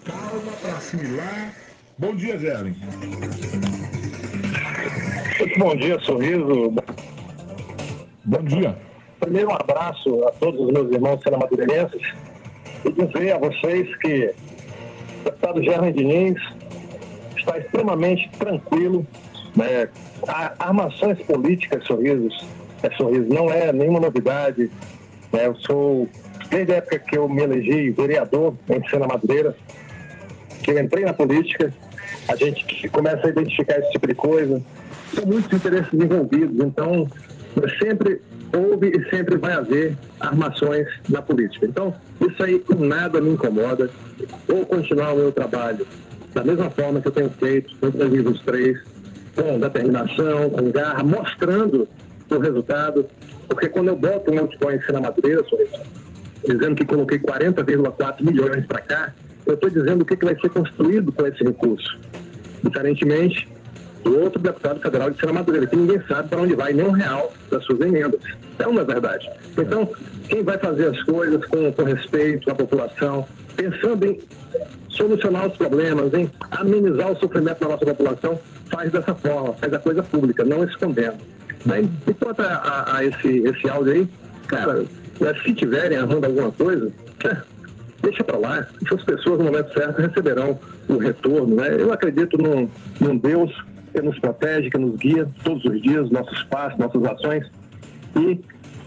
calma para assimilar. Bom dia, Zé. Muito bom dia, Sorriso. Bom dia. Primeiro, um abraço a todos os meus irmãos senamadurenses e dizer a vocês que o deputado German Diniz está extremamente tranquilo, né? Armações políticas, Sorriso, não é nenhuma novidade, né? Eu sou, desde a época que eu me elegi vereador em Sena Madureira, que eu entrei na política, a gente começa a identificar esse tipo de coisa. São muitos interesses envolvidos, então sempre houve e sempre vai haver armações na política. Então, isso aí em nada me incomoda. Vou continuar o meu trabalho da mesma forma que eu tenho feito em 2023, com determinação, com garra, mostrando o resultado, porque quando eu boto um outdoor em Sena Madureira, dizendo que coloquei 40,4 milhões para cá, eu estou dizendo o que vai ser construído com esse recurso. Diferentemente do outro deputado federal de Sena Madureira, que ninguém sabe para onde vai nem R$1 das suas emendas. Então, não é verdade. Então, quem vai fazer as coisas com respeito à população, pensando em solucionar os problemas, em amenizar o sofrimento da nossa população, faz dessa forma, faz a coisa pública, não escondendo. E quanto a esse áudio aí, cara, se tiverem arrumando alguma coisa, deixa para lá, essas pessoas no momento certo receberão o retorno, né? Eu acredito num Deus que nos protege, que nos guia todos os dias, nossos passos, nossas ações, e